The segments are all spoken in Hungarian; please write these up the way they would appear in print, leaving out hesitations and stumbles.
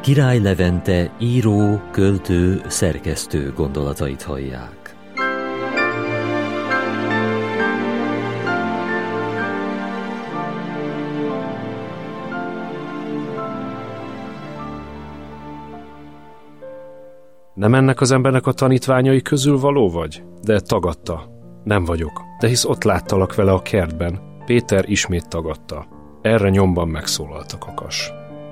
Király Levente író, költő, szerkesztő gondolatait hallják. Nem ennek az embernek a tanítványai közül való vagy? De tagadta. Nem vagyok. De hisz ott láttalak vele a kertben. Péter ismét tagadta. Erre nyomban megszólalt a kakas.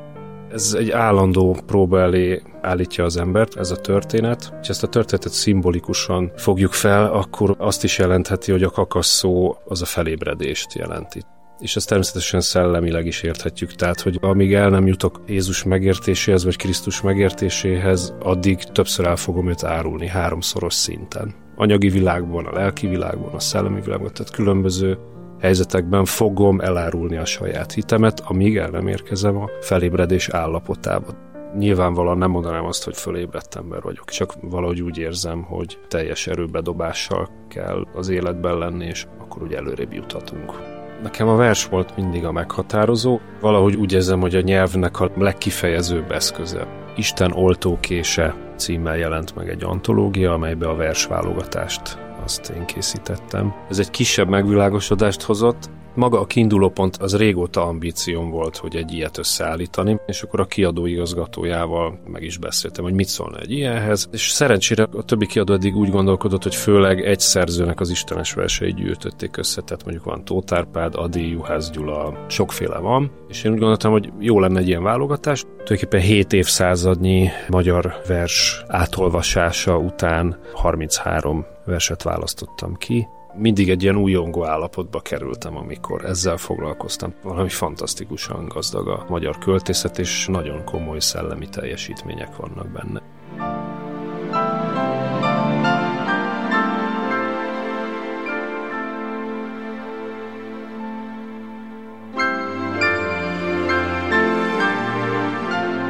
Ez egy állandó próba elé állítja az embert, ez a történet. Ha ezt a történetet szimbolikusan fogjuk fel, akkor azt is jelentheti, hogy a kakas szó az a felébredést jelenti. És ezt természetesen szellemileg is érthetjük, tehát, hogy amíg el nem jutok Jézus megértéséhez, vagy Krisztus megértéséhez, addig többször el fogom őt árulni, 3-szoros szinten. Anyagi világban, a lelki világban, a szellemi világban, tehát különböző helyzetekben fogom elárulni a saját hitemet, amíg el nem érkezem a felébredés állapotába. Nyilvánvalóan nem mondanám azt, hogy fölébredt ember vagyok, csak valahogy úgy érzem, hogy teljes erőbedobással kell az életben lenni, és akkor úgy előrébb juthatunk. Nekem a vers volt mindig a meghatározó, valahogy úgy érzem, hogy a nyelvnek a legkifejezőbb eszköze. Isten oltókése címmel jelent meg egy antológia, amelybe a versválogatást azt én készítettem. Ez egy kisebb megvilágosodást hozott. Maga a kiindulópont az régóta ambícióm volt, hogy egy ilyet összeállítani, és akkor a kiadó igazgatójával meg is beszéltem, hogy mit szólna egy ilyenhez, és szerencsére a többi kiadó eddig úgy gondolkodott, hogy főleg egy szerzőnek az istenes verseit gyűjtötték össze, tehát mondjuk van Tóth Árpád, Ady, Juhász Gyula, sokféle van, és én úgy gondoltam, hogy jó lenne egy ilyen válogatás. Tulajdonképpen 7 évszázadnyi magyar vers átolvasása után 33 verset választottam ki. Mindig egy ilyen újongó állapotba kerültem, amikor ezzel foglalkoztam. Valami fantasztikusan gazdag a magyar költészet, és nagyon komoly szellemi teljesítmények vannak benne.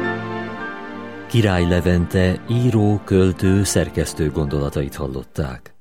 Király Levente író, költő, szerkesztő gondolatait hallották.